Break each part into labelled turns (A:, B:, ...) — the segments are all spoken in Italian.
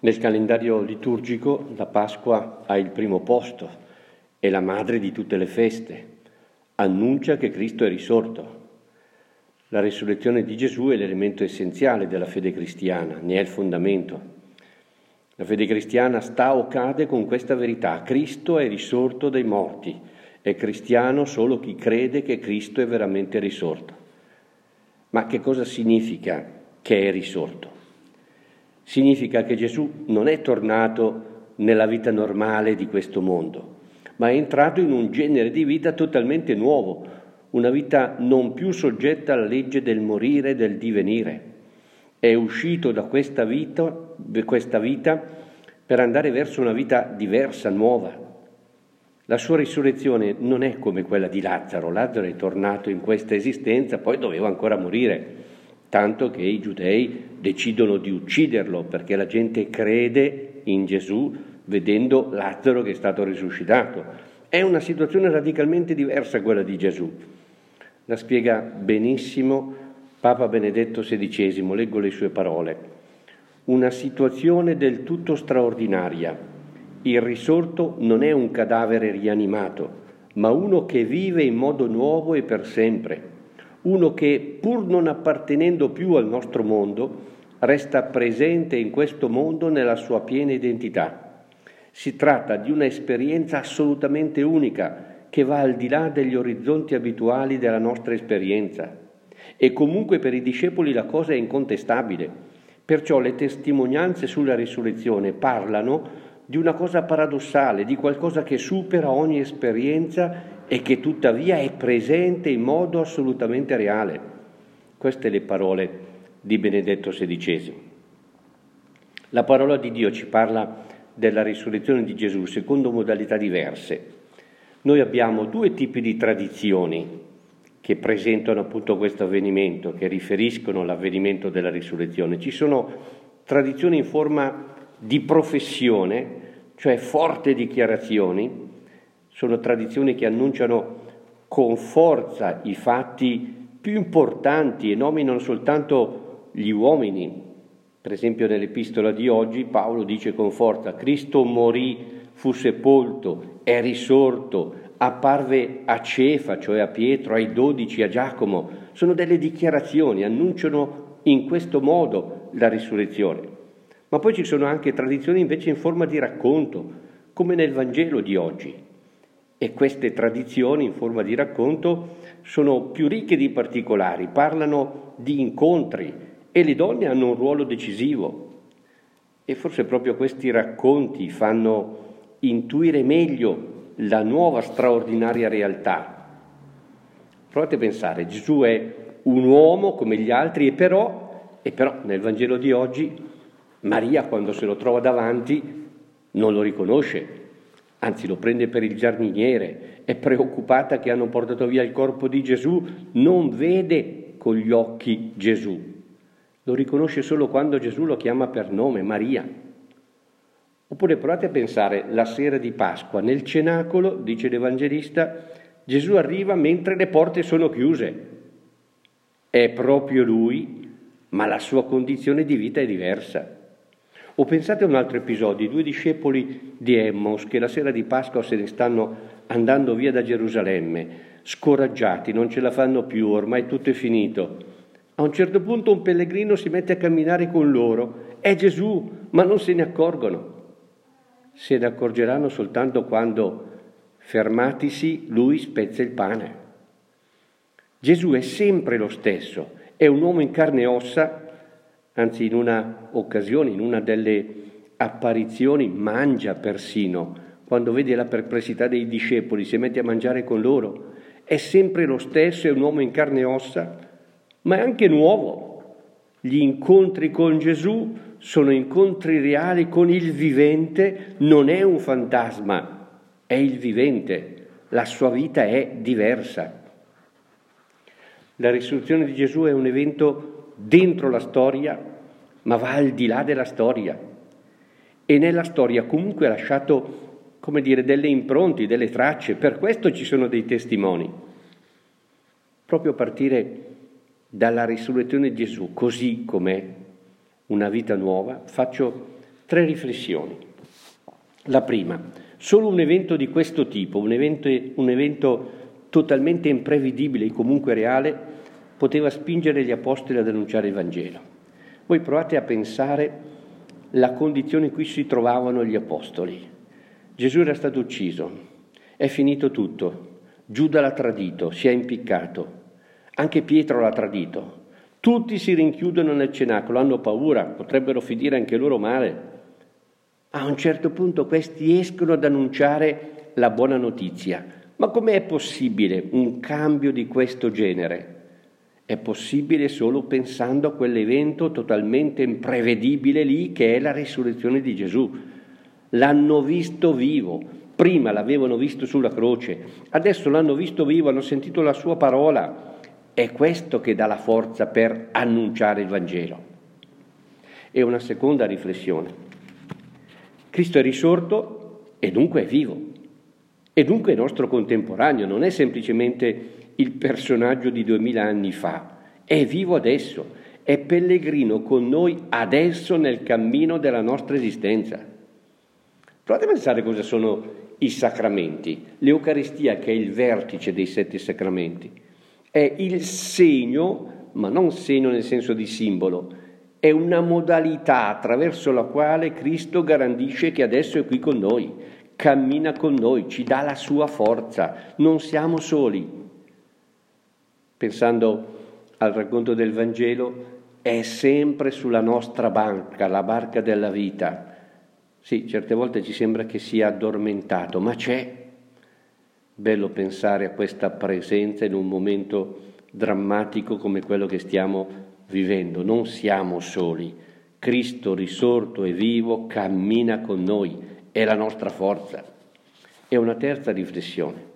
A: Nel calendario liturgico la Pasqua ha il primo posto, è la madre di tutte le feste, annuncia che Cristo è risorto. La risurrezione di Gesù è l'elemento essenziale della fede cristiana, ne è il fondamento. La fede cristiana sta o cade con questa verità: Cristo è risorto dai morti, è cristiano solo chi crede che Cristo è veramente risorto. Ma che cosa significa che è risorto? Significa che Gesù non è tornato nella vita normale di questo mondo, ma è entrato in un genere di vita totalmente nuovo, una vita non più soggetta alla legge del morire e del divenire. È uscito da questa vita per andare verso una vita diversa, nuova. La sua risurrezione non è come quella di Lazzaro. Lazzaro è tornato in questa esistenza, poi doveva ancora morire, tanto che i giudei decidono di ucciderlo perché la gente crede in Gesù vedendo Lazzaro che è stato risuscitato. È una situazione radicalmente diversa quella di Gesù. La spiega benissimo Papa Benedetto XVI, leggo le sue parole. Una situazione del tutto straordinaria. Il risorto non è un cadavere rianimato, ma uno che vive in modo nuovo e per sempre. Uno che, pur non appartenendo più al nostro mondo, resta presente in questo mondo nella sua piena identità. Si tratta di un'esperienza assolutamente unica, che va al di là degli orizzonti abituali della nostra esperienza. E comunque per i discepoli la cosa è incontestabile. Perciò le testimonianze sulla risurrezione parlano di una cosa paradossale, di qualcosa che supera ogni esperienza e che tuttavia è presente in modo assolutamente reale. Queste le parole di Benedetto XVI. La parola di Dio ci parla della risurrezione di Gesù secondo modalità diverse. Noi abbiamo due tipi di tradizioni che presentano appunto questo avvenimento, che riferiscono l'avvenimento della risurrezione. Ci sono tradizioni in forma di professione, cioè forti dichiarazioni, sono tradizioni che annunciano con forza i fatti più importanti e nominano soltanto gli uomini. Per esempio nell'epistola di oggi Paolo dice con forza: Cristo morì, fu sepolto, è risorto, apparve a Cefa, cioè a Pietro, ai 12, a Giacomo. Sono delle dichiarazioni, annunciano in questo modo la risurrezione. Ma poi ci sono anche tradizioni invece in forma di racconto, come nel Vangelo di oggi. E queste tradizioni in forma di racconto sono più ricche di particolari, parlano di incontri e le donne hanno un ruolo decisivo. E forse proprio questi racconti fanno intuire meglio la nuova straordinaria realtà. Provate a pensare, Gesù è un uomo come gli altri e però nel Vangelo di oggi Maria, quando se lo trova davanti, non lo riconosce, anzi lo prende per il giardiniere, è preoccupata che hanno portato via il corpo di Gesù, non vede con gli occhi Gesù, lo riconosce solo quando Gesù lo chiama per nome, Maria. Oppure provate a pensare, la sera di Pasqua, nel cenacolo, dice l'Evangelista, Gesù arriva mentre le porte sono chiuse. È proprio lui, ma la sua condizione di vita è diversa. O pensate a un altro episodio, 2 discepoli di Emmaus che la sera di Pasqua se ne stanno andando via da Gerusalemme, scoraggiati, non ce la fanno più, ormai tutto è finito. A un certo punto un pellegrino si mette a camminare con loro, è Gesù, ma non se ne accorgono. Se ne accorgeranno soltanto quando, fermatisi, lui spezza il pane. Gesù è sempre lo stesso, è un uomo in carne e ossa. Anzi, in una occasione, in una delle apparizioni, mangia persino. Quando vede la perplessità dei discepoli, si mette a mangiare con loro. È sempre lo stesso, è un uomo in carne e ossa, ma è anche nuovo. Gli incontri con Gesù sono incontri reali con il vivente, non è un fantasma, è il vivente. La sua vita è diversa. La risurrezione di Gesù è un evento dentro la storia, ma va al di là della storia. E nella storia comunque ha lasciato, come dire, delle impronte, delle tracce. Per questo ci sono dei testimoni. Proprio a partire dalla risurrezione di Gesù, così com'è, una vita nuova, faccio 3 riflessioni. La prima, solo un evento di questo tipo, un evento totalmente imprevedibile e comunque reale, poteva spingere gli apostoli ad annunciare il Vangelo. Voi provate a pensare la condizione in cui si trovavano gli apostoli. Gesù era stato ucciso, è finito tutto, Giuda l'ha tradito, si è impiccato, anche Pietro l'ha tradito. Tutti si rinchiudono nel cenacolo, hanno paura, potrebbero finire anche loro male. A un certo punto questi escono ad annunciare la buona notizia. Ma com'è possibile un cambio di questo genere? È possibile solo pensando a quell'evento totalmente imprevedibile lì che è la risurrezione di Gesù. L'hanno visto vivo, prima l'avevano visto sulla croce, adesso l'hanno visto vivo, hanno sentito la sua parola. È questo che dà la forza per annunciare il Vangelo. E una seconda riflessione. Cristo è risorto e dunque è vivo. E dunque è nostro contemporaneo, non è semplicemente il personaggio di 2000 anni fa, è vivo adesso, è pellegrino con noi adesso nel cammino della nostra esistenza. Provate a pensare cosa sono i sacramenti. L'Eucaristia, che è il vertice dei 7 sacramenti, è il segno, ma non segno nel senso di simbolo, è una modalità attraverso la quale Cristo garantisce che adesso è qui con noi, cammina con noi, ci dà la sua forza, non siamo soli. Pensando al racconto del Vangelo, è sempre sulla nostra barca, la barca della vita. Sì, certe volte ci sembra che sia addormentato, ma c'è. Bello pensare a questa presenza in un momento drammatico come quello che stiamo vivendo. Non siamo soli. Cristo risorto e vivo cammina con noi, è la nostra forza. E una terza riflessione.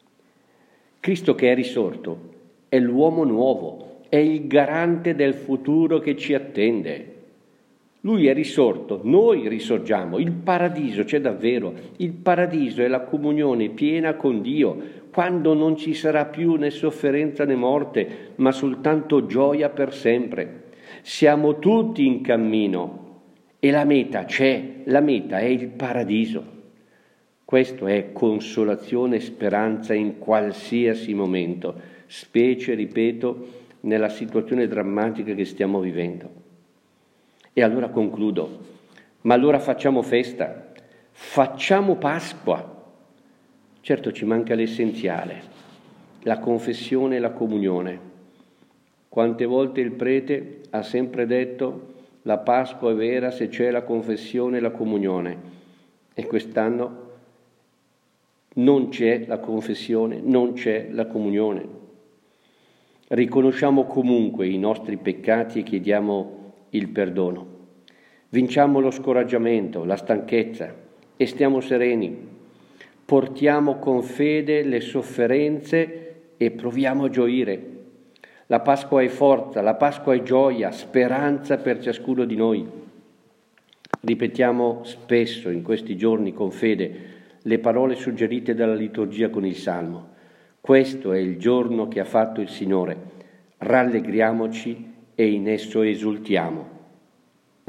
A: Cristo che è risorto è l'uomo nuovo, è il garante del futuro che ci attende. Lui è risorto, noi risorgiamo, il paradiso c'è davvero, il paradiso è la comunione piena con Dio, quando non ci sarà più né sofferenza né morte, ma soltanto gioia per sempre. Siamo tutti in cammino e la meta c'è, la meta è il paradiso. Questo è consolazione e speranza in qualsiasi momento, specie, ripeto, nella situazione drammatica che stiamo vivendo. E allora concludo, ma allora facciamo festa, facciamo Pasqua. Certo ci manca l'essenziale, la confessione e la comunione. Quante volte il prete ha sempre detto la Pasqua è vera se c'è la confessione e la comunione, e quest'anno non c'è la confessione, non c'è la comunione. Riconosciamo comunque i nostri peccati e chiediamo il perdono. Vinciamo lo scoraggiamento, la stanchezza e stiamo sereni. Portiamo con fede le sofferenze e proviamo a gioire. La Pasqua è forza, la Pasqua è gioia, speranza per ciascuno di noi. Ripetiamo spesso in questi giorni con fede le parole suggerite dalla liturgia con il Salmo. Questo è il giorno che ha fatto il Signore. Rallegriamoci e in esso esultiamo.